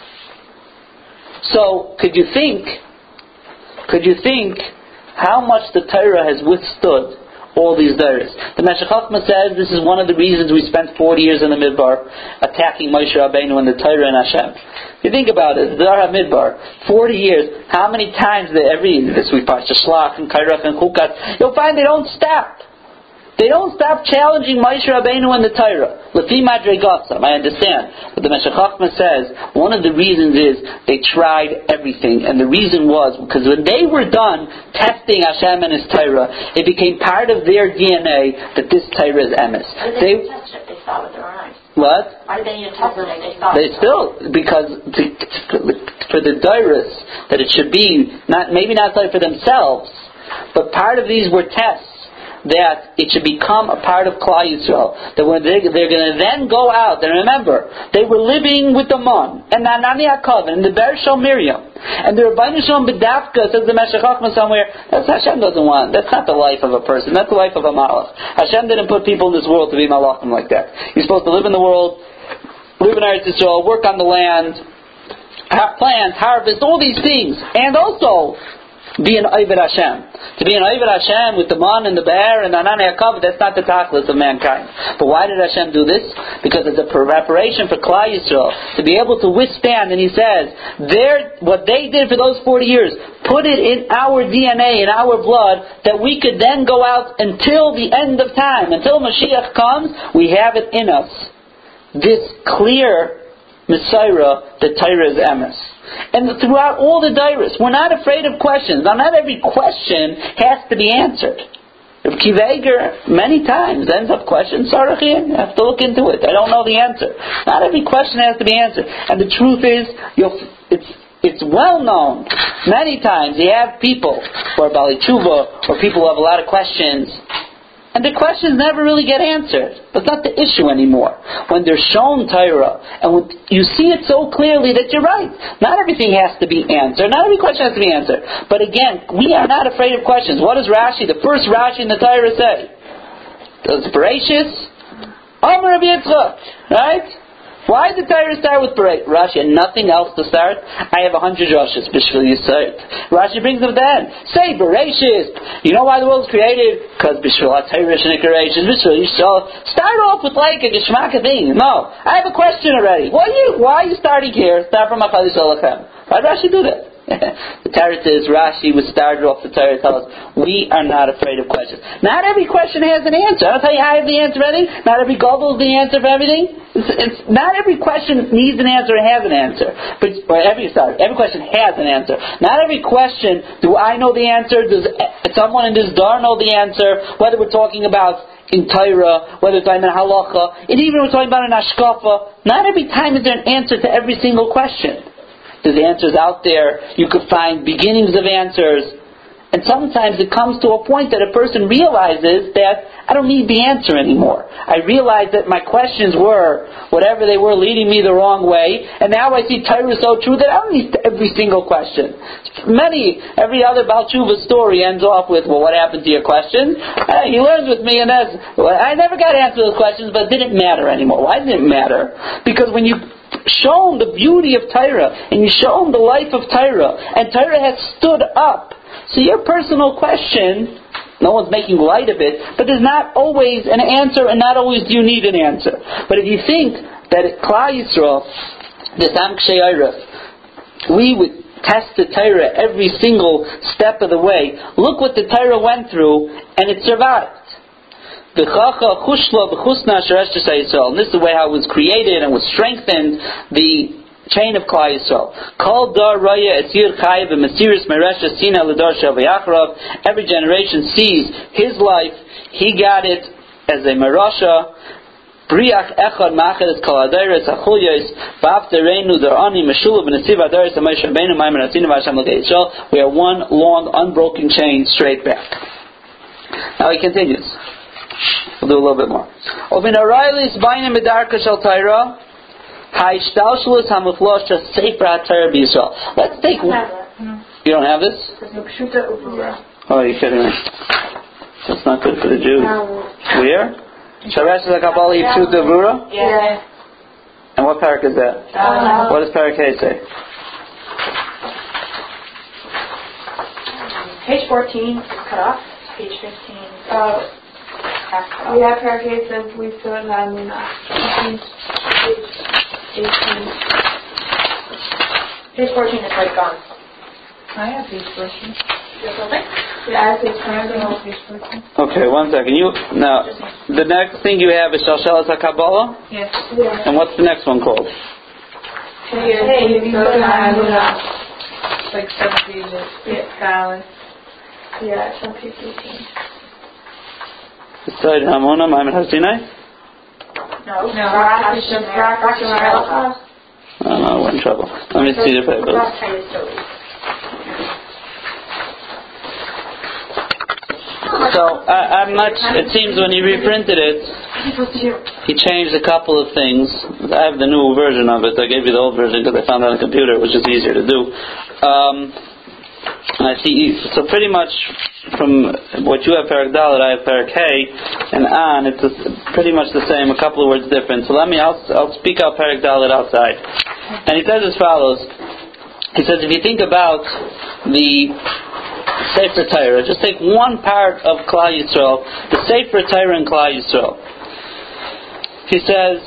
So, could you think, could you think how much the Torah has withstood all these days? The Meshech Chochmah says this is one of the reasons we spent forty years in the Midbar attacking Moshe Rabbeinu and the Torah and Hashem. If you think about it, the Dara Midbar, forty years, how many times did every, this week, Parsha Shlach and Kairach and Chukat, you'll find they don't stop. They don't stop challenging Moshe Rabbeinu and the Torah. Lefi Madregatzam, I understand. But the Meshech Chochmah says, one of the reasons is they tried everything. And the reason was, because when they were done testing Hashem and His Torah, it became part of their D N A that this Torah is emes. They, they test it, they saw with their eyes. What? Why did they need to test it? They saw They it. still, because to, to, for the Dairis, that it should be, not maybe not like for themselves, but part of these were tests, that it should become a part of Klal Yisrael. That when they, they're going to then go out, and remember, they were living with the Mon, and the Anani HaKav, and the Ber Shal Miriam, and the Rabbeinu Shalom B'davka, says the Meshech Chochmah somewhere, that's Hashem doesn't want, that's not the life of a person, that's the life of a Malach. Hashem didn't put people in this world to be Malachim like that. You're supposed to live in the world, live in Eretz Yisrael, work on the land, plant, harvest, all these things, and also be an Oived Hashem. To be an Oived Hashem with the Mon and the Be'er and the Anan HaKav, that's not the tachlis of mankind. But why did Hashem do this? Because it's a preparation for Klal Yisrael to be able to withstand. And He says, their, what they did for those forty years, put it in our D N A, in our blood, that we could then go out until the end of time. Until Mashiach comes, we have it in us. This clear Messiah, the Torah is emes. And throughout all the Dairis, we're not afraid of questions. Now, not every question has to be answered. Reb Kiva Eiger, many times, ends up questioning Sarach here. You have to look into it. I don't know the answer. Not every question has to be answered. And the truth is, you'll, it's it's well known. Many times you have people who are Bali Tshuva, or people who have a lot of questions, and the questions never really get answered. That's not the issue anymore. When they're shown Torah, and when you see it so clearly that you're right. Not everything has to be answered. Not every question has to be answered. But again, we are not afraid of questions. What does Rashi, the first Rashi in the Torah, say? Does Bereshis? Amar Rabbi Yitzchak. Right? Why did the Torah start with Bereshis? Rashi had nothing else to start. I have a hundred Roshis. Bishvil Yisayt. Rashi brings them then. Say Bereshis. You know why the world was created? Because Bishvil HaTorah Shenikarashis. Bishvil Yisrael. Start off with like a Geshmaka thing. No. I have a question already. Why are you, why are you starting here? Start from Achal Yisrael Lachem. Why did Rashi do that? The Torah says Rashi was started off the Torah to tell us we are not afraid of questions. Not every question has an answer. I'll tell you how I have the answer ready. Not every Google is the answer for everything. It's, it's, not every question needs an answer or has an answer. But or every sorry, every question has an answer. Not every question do I know the answer. Does someone in this door know the answer? Whether we're talking about in Torah, whether it's talking about halacha, and even we're talking about an ashkafa. Not every time is there an answer to every single question. There's answers out there. You could find beginnings of answers. And sometimes it comes to a point that a person realizes that I don't need the answer anymore. I realize that my questions were, whatever they were, leading me the wrong way. And now I see Torah is so true that I don't need every single question. Many, every other Baal Tshuva story ends off with, well, what happened to your question? Uh, he learns with me and that's, well, I never got to answer those questions, but it didn't matter anymore. Why didn't it matter? Because when you shown the beauty of Torah, and you shown the life of Torah, and Torah has stood up. So your personal question, no one's making light of it, but there's not always an answer, and not always do you need an answer. But if you think that at Klal Yisrael, this Am Kshei Eiref, we would test the Torah every single step of the way. Look what the Torah went through, and it survived. And this is the way how it was created and was strengthened, the chain of Klal Yisrael. Every generation sees his life, he got it as a marasha. We are one long, unbroken chain straight back. Now he continues. We'll do a little bit more. Let's take one. You don't have this? Oh, you're kidding me. That's not good for the Jews. Where? Sharesh HaKabbalah Yipshuta Vura? Yeah. And what parak is that? Uh, What does parak Hay say? Page fourteen, cut off. Page fifteen. Uh, Half we have parakeets and we still have Lamuna. eighteen. Page fourteen is like gone. I have page fourteen. You're building? Yeah, I have page fourteen. Okay, one second. You now the next thing you have is Shalshelas HaKabbalah? Yes. Yeah. And what's the next one called? Hey, we still have Lamuna. Like seven pages. Yeah, Skyline. Yeah, it's on page eighteen. Beside Hamona, Maimon HaSinai? No. No, Rosh Rosh Hashanah. Hashanah. Rosh Hashanah. I don't know, we're in trouble. Let me see the papers. Rosh Hashanah. So, I, I'm not, it seems when he reprinted it, he changed a couple of things. I have the new version of it. I gave you the old version because I found it on the computer, which is easier to do. Um, I see, so pretty much from what you have Parak Dalet, I have Parak Hay, and on, it's a, pretty much the same, a couple of words different. So let me, I'll, I'll speak out Parak Dalet outside. And he says as follows. He says, if you think about the Sefer Torah, just take one part of Klal Yisrael, the Sefer Torah in Klal Yisrael. He says,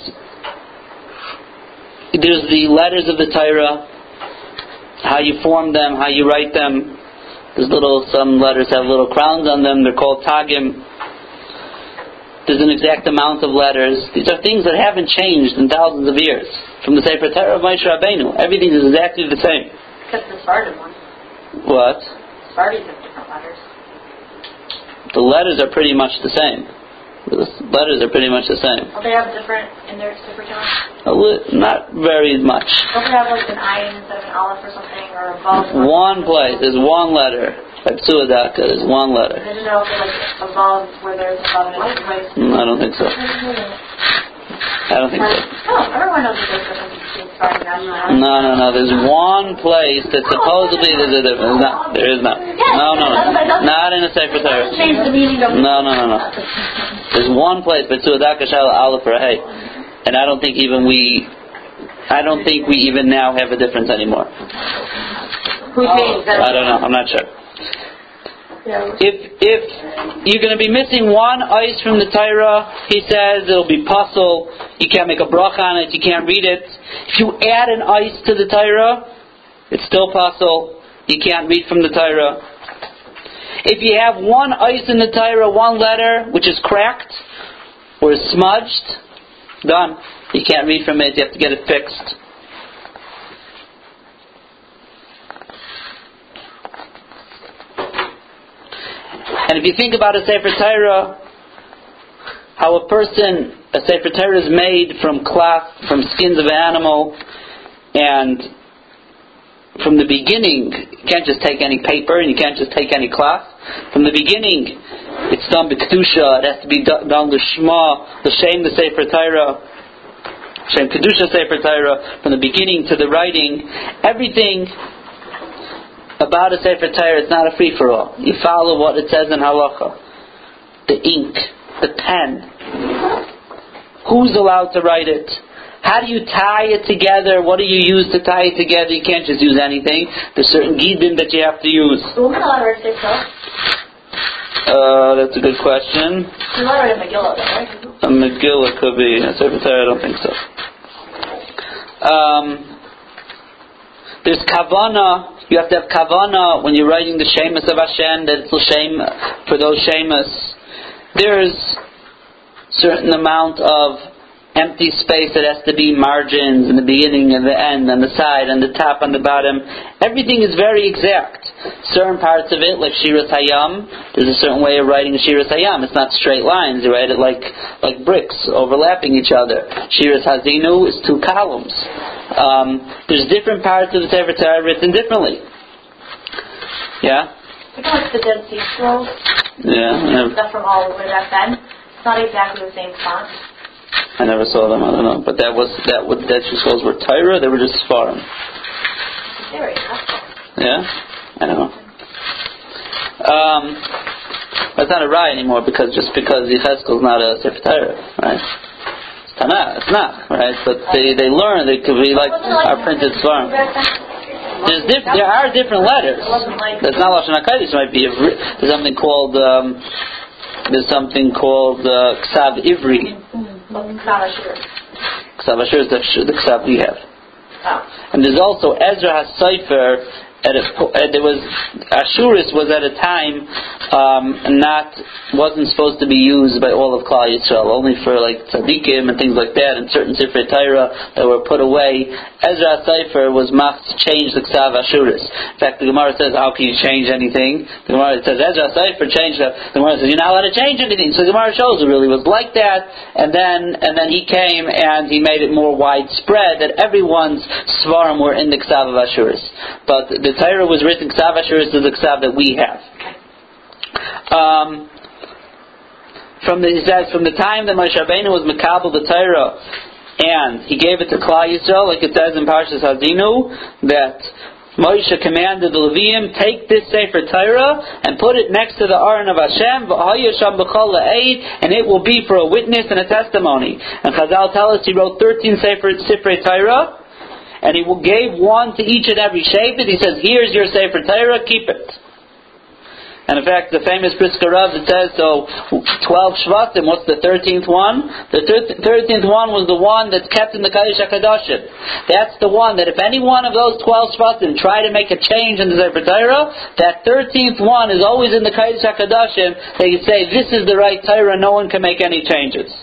there's the letters of the Torah, how you form them, how you write them. There's little, some letters have little crowns on them, they're called tagim. There's an exact amount of letters. These are things that haven't changed in thousands of years. From the Sefer Torah of Moshe Rabbeinu, everything is exactly the same. Except the Sephardim one. What? Sephardim have different letters. The the letters are pretty much the same. The letters are pretty much the same. Well, they have different in their Sefer Torah? A li- not very much. Don't they have like an ayin instead of an aleph or something, or a vav? One place, there's one letter. Like Psuadaka, there's one letter. I didn't know if there's like a vav where there's a vav in another place. Mm, I don't think so. I don't think so. Oh, everyone knows that there's difference between Friday and Ashman. No, no, no. There's one place that supposedly there's a difference. No, there is not. No, no, no. Not in a Sefer Torah. Change the meaning of No, no, no, no. There's one place, but Psuadaka Shala Aleph or Hey, and I don't think even we, I don't think we even now have a difference anymore. Who changed that? I don't know. I'm not sure. If if you're going to be missing one ice from the Torah, he says it'll be puzzle. You can't make a bracha on it. You can't read it. If you add an ice to the Torah, it's still puzzle. You can't read from the Torah. If you have one ice in the Torah, one letter which is cracked or is smudged, done. You can't read from it. You have to get it fixed. And if you think about a Sefer Torah, how a person, a Sefer Torah is made from cloth, from skins of an animal, and from the beginning, you can't just take any paper and you can't just take any cloth. From the beginning, it's done b'kedusha. It has to be done l'shma, l'shem the Sefer Torah, l'shem kedusha Sefer Torah. From the beginning to the writing, everything about a Sefer Torah, it's not a free-for-all. You follow what it says in halacha. The ink, the pen. Who's allowed to write it? How do you tie it together? What do you use to tie it together? You can't just use anything. There's certain gidin that you have to use. So we're not allowed to write yourself? Uh, that's a good question. You're not allowed to write a Megillah, right? A Megillah could be. A Sefer Torah, I don't think so. Um, there's kavanah. You have to have kavanah when you're writing the shemus of Hashem, that it's l'shem for those shemus. There's certain amount of empty space that has to be margins in the beginning and the end, and the side and the top and the bottom. Everything is very exact. Certain parts of it, like Shiras Hayam, there's a certain way of writing Shiras Hayam. It's not straight lines. You write it like like bricks overlapping each other. Shiras Hazinu is two columns. Um, there's different parts of the Sefer Torah written differently. Yeah? It's like the Dead Sea Scrolls. Yeah. Stuff from all over back then. It's not exactly the same font. I never saw them. I don't know, but that was that. What the Dead Sea Scrolls were Torah. They were just Sfarim. Very tough. Yeah, I don't know. Um, that's not a rye anymore because just because Yechezkel is not a Sefer Torah, right? It's Tanakh. It's not, right? But they they learn. They could be like our printed Sfarim. There's diff- there are different letters. That's not Lashon HaKodesh. Might be there's something called um, there's something called uh, Ksav Ivri. Ksav Ashur is the, the Ksav we have. Oh. And there's also Ezra HaSefer. At a, uh, there was Ashuris was at a time um, not wasn't supposed to be used by all of Klal Yisrael, only for like tzaddikim and things like that, and certain Sifrei Torah that were put away. Ezra HaSefer was mach to change the Ksav Ashuris. In fact, the Gemara says, "How can you change anything?" The Gemara says, "Ezra HaSefer changed that." The Gemara says, "You're not allowed to change anything." So the Gemara shows it really was like that, and then and then he came and he made it more widespread that everyone's svarim were in the Ksav of Ashuris, but the The Torah was written Ksav Ashuris is the Ksav that we have. Um, from the, he says, from the time that Moshe Rabbeinu was Mekabel the Torah, and he gave it to Klal Yisrael, like it says in Parshas Hazinu, that Moshe commanded the Leviim, take this Sefer Torah and put it next to the Aron of Hashem, and it will be for a witness and a testimony. And Chazal tell us he wrote thirteen Sefer Sifrei Torah, and he gave one to each and every shepherd. He says, here's your Sefer Torah, keep it. And in fact, the famous Brisker Rav that says, so twelve Shvatim, what's the thirteenth one? The thirteenth one was the one that's kept in the Kodesh HaKadoshim. That's the one that if any one of those twelve Shvatim try to make a change in the Sefer Torah, that thirteenth one is always in the Kodesh HaKadoshim. They say, this is the right Torah, no one can make any changes.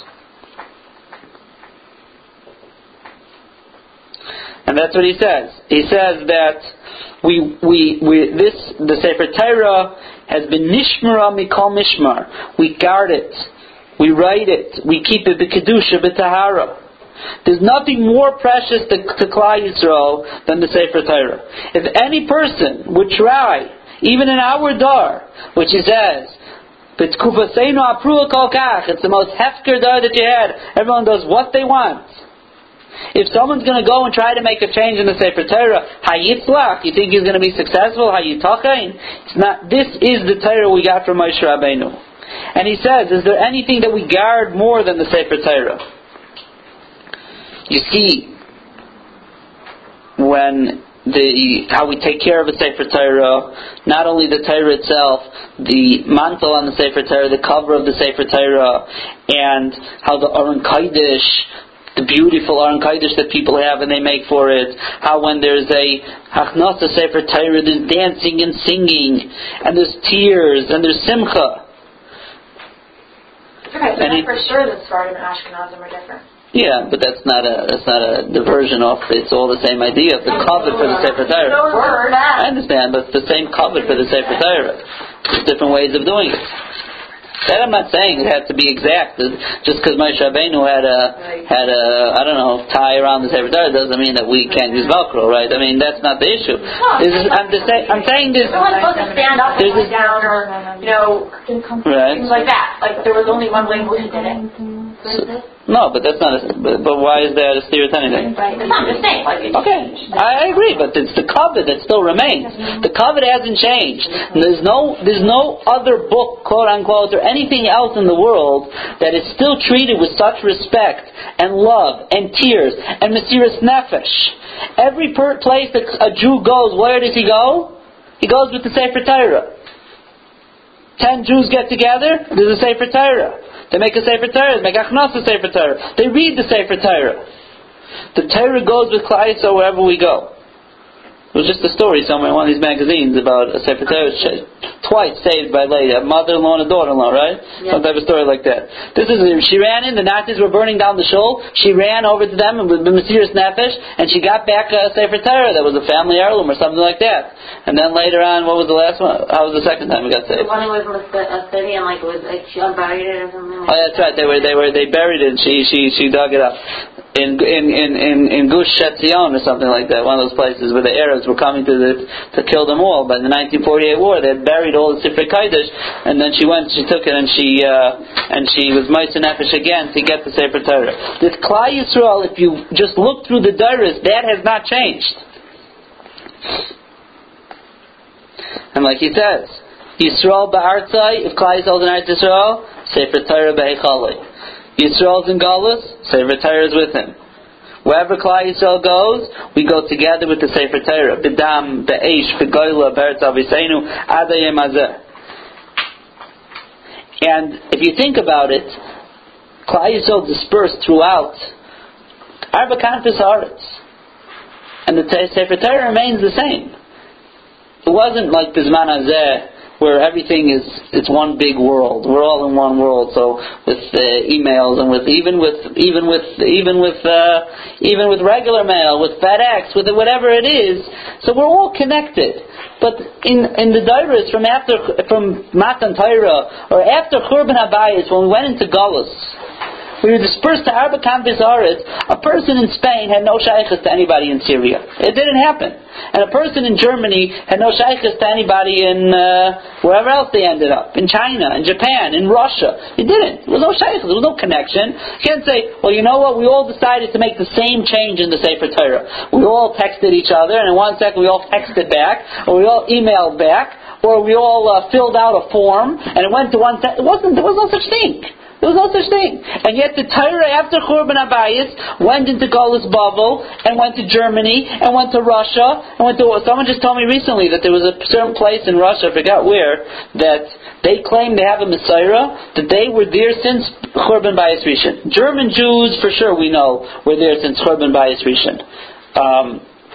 And that's what he says. He says that we, we, we, this, the Sefer Torah has been nishmara mikol mishmar. We guard it. We write it. We keep it b'kedusha b'tahara. There's nothing more precious to, to Klal Yisrael than the Sefer Torah. If any person would try, even in our dar, which he says, it's the most hefker dar that you had. Everyone does what they want. If someone's going to go and try to make a change in the Sefer Torah, hayitzlach, you think he's going to be successful? Hayitachain? It's not. This is the Torah we got from Moshe Rabbeinu. And he says, is there anything that we guard more than the Sefer Torah? You see, when the how we take care of a Sefer Torah, not only the Torah itself, the mantle on the Sefer Torah, the cover of the Sefer Torah, and how the Aron Kodesh, the beautiful Aron Kodesh that people have and they make for it, how when there's a Hachnasa Sefer Torah, there's dancing and singing, and there's tears, and there's simcha. Okay, so then for sure the Sephardim and Ashkenazim are different. Yeah, but that's not a that's not a diversion off. It's all the same idea. The covet for the Sefer Torah. I understand, but it's the same covet for the Sefer Torah. There's different ways of doing it. That I'm not saying it had to be exact. Just because Moshe Rabbeinu had a had a I don't know tie around the Sefer Torah doesn't mean that we can't use Velcro, right? I mean that's not the issue. This is, I'm just saying. I'm saying this. No one's supposed to stand up and lie down, or you know, right. things like that. Like there was only one way we did it. So, no, but that's not. A, but, but why is that a steer to anything? Right. It's not the same. Like it's okay, I agree, but it's the covet that still remains. The covet hasn't changed. There's no, there's no other book, quote unquote, or anything else in the world that is still treated with such respect and love and tears and mesiras nefesh. Every per- place that a Jew goes, where does he go? He goes with the Sefer Torah. Ten Jews get together. There's a Sefer Torah. They make a Sefer Torah, they make Achnasa Sefer Torah. They read the Sefer Torah. The Torah goes with Klal Yisrael wherever we go. It was just a story somewhere in one of these magazines about a Sefer Torah twice saved by a lady, a mother-in-law and a daughter-in-law, right? Yeah. Some type of story like that. This is she ran in, the Nazis were burning down the shul. She ran over to them with the mesiras nefesh, and she got back a Sefer Torah that was a family heirloom or something like that. And then later on, what was the last one? How was the second time we got saved? The one who was with a city and like it was like she unburied it or something. Like oh, yeah, that's right. They were they were they buried it. And she she she dug it up in in in in, in Gush Etzion or something like that. One of those places where the Arabs were coming to the, to kill them all. But in the nineteen forty-eight war, they had buried all the Sifrei Kodesh, and then she went, she took it, and she uh, and she was Moshe Nefesh again to get the Sefer Torah. This Klal Yisrael, if you just look through the Doros, that has not changed. And like he says, Yisrael ba'artzai, if Klal Yisrael is in Eretz Yisrael, Sefer Torah ba'echalei. Yisrael's in Galus, Sefer Torah is with him. Wherever Klal Yisrael goes, we go together with the Sefer Torah. B'dam, b'eish, b'goyla, b'eretz aviseinu, ad hayom hazeh. And if you think about it, Klal Yisrael dispersed throughout Arba Kanfis Haaretz. And the Sefer Torah remains the same. It wasn't like Bizman Hazeh, where everything is, it's one big world. We're all in one world. So with uh, emails and with even with even with even with uh, even with regular mail, with FedEx, with whatever it is. So we're all connected. But in in the Doros from after from Matan Torah or after Churban Habayis, when we went into Galus, we were dispersed to Arba Kanfis Haaretz. A person in Spain had no shaykhs to anybody in Syria. It didn't happen. And a person in Germany had no shaykhs to anybody in uh, wherever else they ended up. In China, in Japan, in Russia. It didn't. There was no shaykhs. There was no connection. You can't say, well, you know what? We all decided to make the same change in the Sefer Torah. We all texted each other, and in one second we all texted back, or we all emailed back, or we all uh, filled out a form, and it went to one. Te- it wasn't. There was no such thing. There was no such thing. And yet the Torah after Churban Habayis went into Galus Bavel and went to Germany and went to Russia and went to. Someone just told me recently that there was a certain place in Russia, I forgot where, that they claim they have a Messiah, that they were there since Churban Bayis Rishon. German Jews, for sure we know, were there since Churban Bayis Rishon. Um,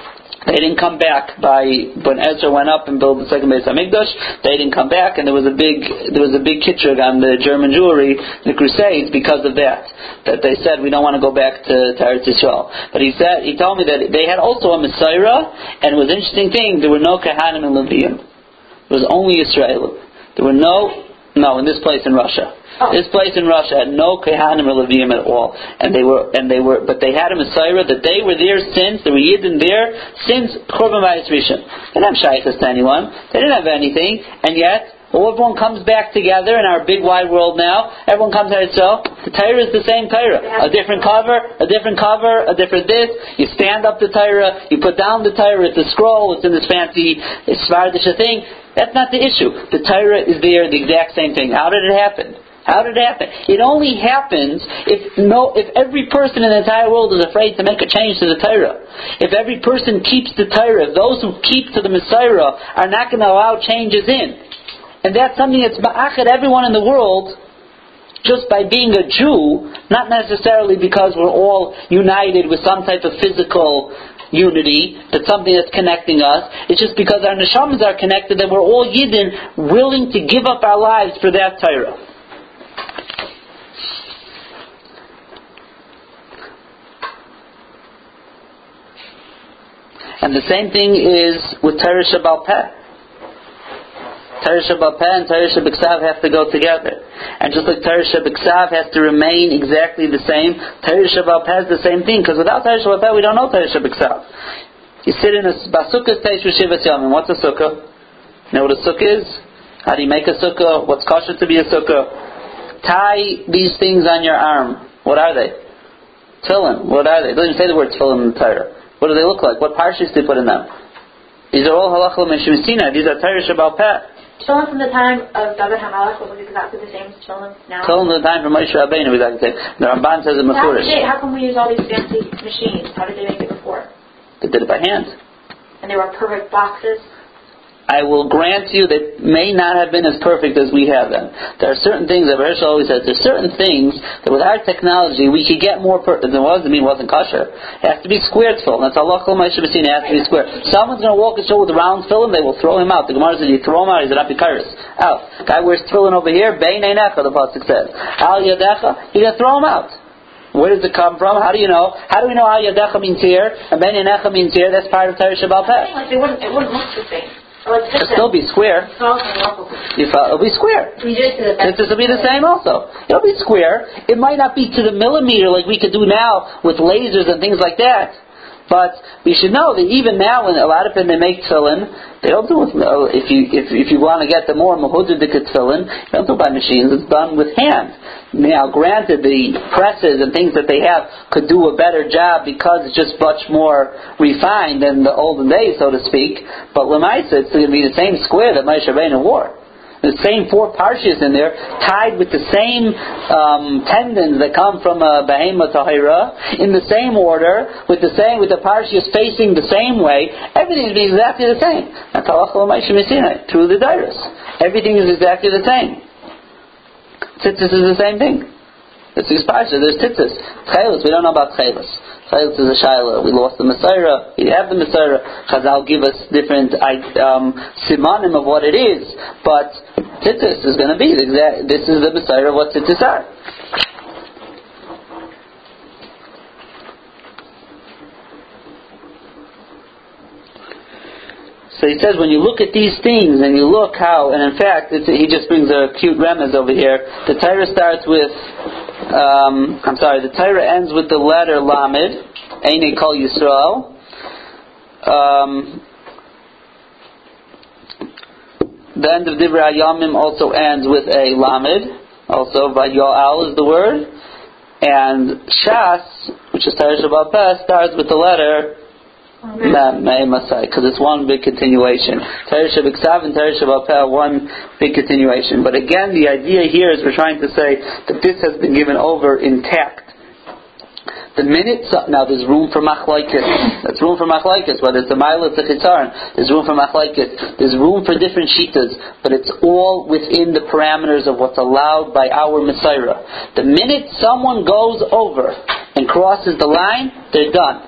They didn't come back by when Ezra went up and built the second Beis Hamikdash. They didn't come back, and there was a big there was a big kitrug on the German Jewry, the Crusades, because of that. That they said we don't want to go back to, to Eretz Yisrael. But he said he told me that they had also a Messiah, and it was an interesting thing. There were no Kehanim and Leviim. It was only Israel. There were no no in this place in Russia. Oh. This place in Russia had no Kehanim or Leviim at all, and they were, and they were, but they had a Messiah that they were there since there were Yidden there since Churban Bayis Rishon. They didn't have shaykhs to anyone. They didn't have anything, and yet well, everyone comes back together in our big wide world now. Everyone comes at itself. The Torah is the same Torah. A different cover, a different cover, a different this. You stand up the Torah, you put down the Torah. It's a scroll. It's in this fancy Svardish thing. That's not the issue. The Torah is there, the exact same thing. How did it happen? How did it happen? It only happens if no, if every person in the entire world is afraid to make a change to the Torah. If every person keeps the Torah, if those who keep to the Messiah are not going to allow changes in. And that's something that's ma'achad everyone in the world just by being a Jew, not necessarily because we're all united with some type of physical unity, but something that's connecting us. It's just because our neshamas are connected that we're all Yidden willing to give up our lives for that Torah. And the same thing is with Torah Shebaal Peh. Torah Shebaal Peh and Torah Shebiksav have to go together. And just like Torah Shebiksav has to remain exactly the same, Torah Shebaal Peh is the same thing. Because without Torah Shebaal Peh, we don't know Torah Shebiksav. You sit in a Basukah Teish V'Shivas Yomim. What's a sukkah? You know what a sukkah is? How do you make a sukkah? What's kosher to be a sukkah? Tie these things on your arm. What are they? Tefillin. What are they? It doesn't say the word tefillin in the Torah. What do they look like? What parshas do they put in them? These are all halacha l'mishim Sinai. These are Torah Shebaal Peh. Tefillin from the time of David HaMelech was exactly the same as tefillin now. Tefillin from the time of Moshe Rabbeinu was exactly the same. The Ramban says in Mefurish. How come we use all these fancy machines? How did they make it before? They did it by hand. And they were perfect boxes? I will grant you that may not have been as perfect as we have them. There are certain things that Hershel always says. There's certain things that with our technology we could get more perfect than it was. Doesn't mean it wasn't kosher. It has to be square tefillin. That's Allah Kol Ma'aseh B'Sina. It has to be square. Someone's going to walk a show with a round tefillin, they will throw him out. The Gemara says, you throw him out, he's an apikaris. Out. Guy wears tefillin over here, Bein Einecha, the pasuk says. Al Yadecha, you're going to throw him out. Where does it come from? How do you know? How do we know Al Yadecha means here and Bein Einecha means here? That's part of Torah Shebaal Peh. Like it wouldn't, it wouldn't look the same. Well, it'll still be square. You follow, it'll be square. This will be the same also. It'll be square. It might not be to the millimeter like we could do now with lasers and things like that. But we should know that even now, when a lot of them they make tefillin, they don't do it. If you if if you want to get the more mahudik tefillin, you don't do it by machines. It's done with hand. Now, granted, the presses and things that they have could do a better job because it's just much more refined than the olden days, so to speak. But lemaisa, it's going to be the same square that Moshe Rabbeinu wore. The same four parshas in there, tied with the same um, tendons that come from a behema tahira, in the same order, with the same, with the parshas facing the same way. Everything is exactly the same. That's halacha l'maisha Sinai through the dairos. Everything is exactly the same. Tzitzis is the same thing. It's these parshas. There's tzitzis. Tchelis, we don't know about tchelis. Tchelis is a shaila. We lost the Messiah. We have the Messiah. Chazal give us different um, simanim of what it is, but tzitzis is going to be the exact. This is the Messiah of what tzitzis are. So he says, when you look at these things and you look how, and in fact, it's, he just brings a cute remez over here. The Torah starts with, um, I'm sorry, the Torah ends with the letter Lamed, Einei Kol Yisrael. Um, the end of Divrei Hayamim also ends with a Lamed, also Vayoal is the word, and Shas, which is Torah Shebaal Peh, starts with the letter because it's one big continuation. Torah Shebiksav and Torah Shebaal Peh, one big continuation. But again, the idea here is we're trying to say that this has been given over intact. The minute, so, now there's room for machlaikas. There's room for machlaikas, whether it's a mile or it's a chitzaron. There's room for machlaikas. There's room for different shitas, but it's all within the parameters of what's allowed by our Messiah. The minute someone goes over and crosses the line, they're done.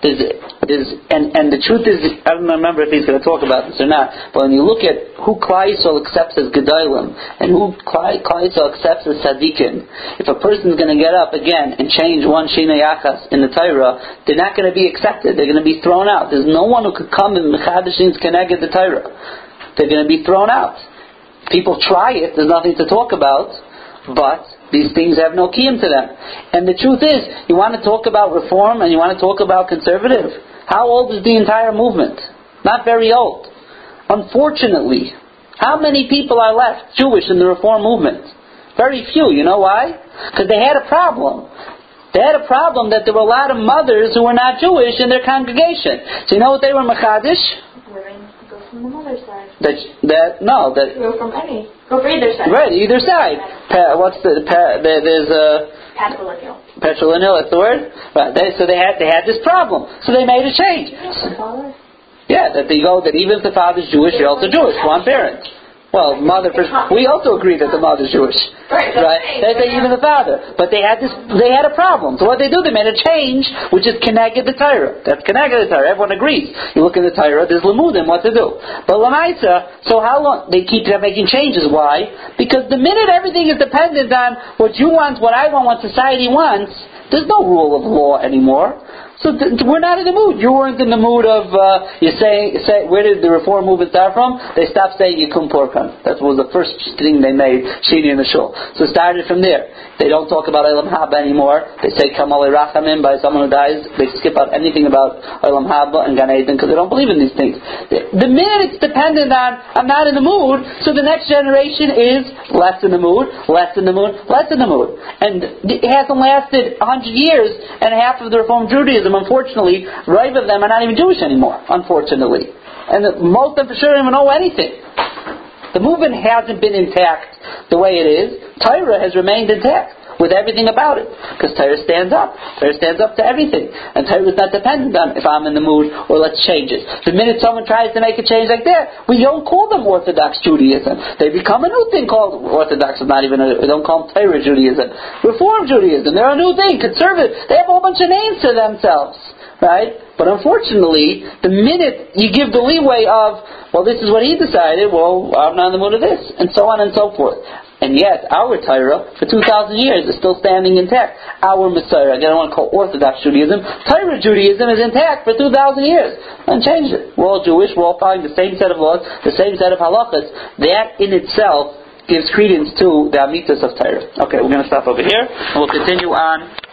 there's, there's, and, and the truth is, I don't remember if he's going to talk about this or not, but when you look at who Klal Yisrael accepts as Gedolim and who Klal Yisrael accepts as Tzaddikim, if a person's going to get up again and change one Shina Yachas in the Torah, they're not going to be accepted. They're going to be thrown out. There's no one who could come and Mechadashins Keneged the Torah. They're going to be thrown out. People try it. There's nothing to talk about, but these things have no kiyum to them. And the truth is, you want to talk about reform and you want to talk about conservative. How old is the entire movement? Not very old. Unfortunately, how many people are left Jewish in the reform movement? Very few. You know why? Because they had a problem. They had a problem that there were a lot of mothers who were not Jewish in their congregation. So you know what they were machadish? Women go from the mother's side. That, that no, that Go from any. Go for either side. right, either side. Pa, what's the pa, there, there's a Patrilineal. patrilineal. That's the word. Right. They, so they had they had this problem. So they made a change. Father. Yeah, that they go that even if the father's Jewish, you're also Jewish. One parent. Well, mother. We also agree that the mother's Jewish, Right. right? They say even the father, but they had this. They had a problem. So what they do? They made a change, which is Keneged the Torah. That's Keneged the Torah. Everyone agrees. You look in the Torah. There's Lamudim. What to do? But Lamaisa. So how long they keep making changes? Why? Because the minute everything is dependent on what you want, what I want, what society wants, there's no rule of law anymore. So th- we're not in the mood. You weren't in the mood of, uh, you say, say, where did the reform movement start from? They stopped saying Yikum Porkan. That was the first thing they made, Shini in the Shul. So it started from there. They don't talk about Olam Haba anymore. They say Kamal Rachamim by someone who dies. They skip out anything about Olam Haba and Gan Eden because they don't believe in these things. The minute it's dependent on, I'm not in the mood, so the next generation is less in the mood, less in the mood, less in the mood. And it hasn't lasted a hundred years, and half of the Reform Judaism, unfortunately, right of them are not even Jewish anymore, unfortunately. And the, most of them for sure don't even know anything. The movement hasn't been intact the way it is. Torah has remained intact with everything about it. Because Torah stands up. Torah stands up to everything. And Torah is not dependent on if I'm in the mood or let's change it. The minute someone tries to make a change like that, we don't call them Orthodox Judaism. They become a new thing called Orthodox. It's not even a, we don't call them Torah Judaism. Reform Judaism. They're a new thing. Conservative. They have a whole bunch of names to themselves. Right? But unfortunately, the minute you give the leeway of, well, this is what he decided, well, I'm not in the mood of this, and so on and so forth. And yet, our Torah, for two thousand years, is still standing intact. Our Messiah, again, I don't want to call Orthodox Judaism, Torah Judaism is intact for two thousand years. Unchanged it. We're all Jewish, we're all following the same set of laws, the same set of halachas. That in itself gives credence to the amitas of Torah. Okay, we're going to stop over here, and we'll continue on